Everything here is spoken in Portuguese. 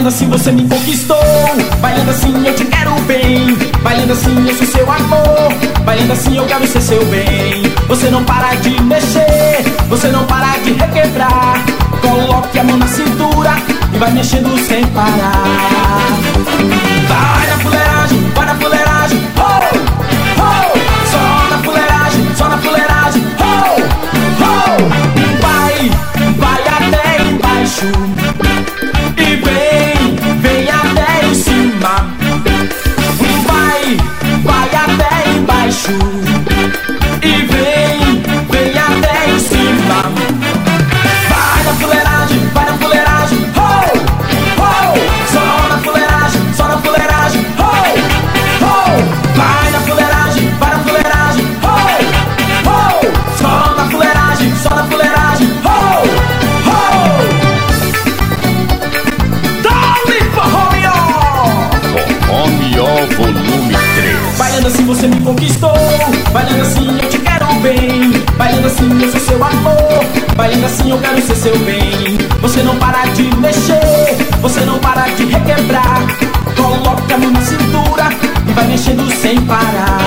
Bailando assim você me conquistou, bailando assim eu te quero bem, bailando assim eu sou seu amor, bailando assim eu quero ser seu bem. Você não para de mexer, você não para de requebrar. Coloque a mão na cintura e vai mexendo sem parar. Vai na fuleiragem, vai na fuleiragem, oh, oh. Só na fuleiragem, só na fuleiragem, oh, oh. Vai, vai até embaixo e vem até em cima. Vai, vai até embaixo e vem até em cima. Vai na fuleiragem, oh, oh. Só na fuleiragem, oh, oh. Vai na fuleiragem, oh, oh. Só na fuleiragem, oh, oh. Dá-lhe Forró volume 3. Bailando assim você me conquistou, bailando assim eu te quero bem, bailando assim eu sou seu amor, bailando assim eu quero ser seu bem. Você não para de mexer, você não para de requebrar. Coloca a mão na cintura e vai mexendo sem parar.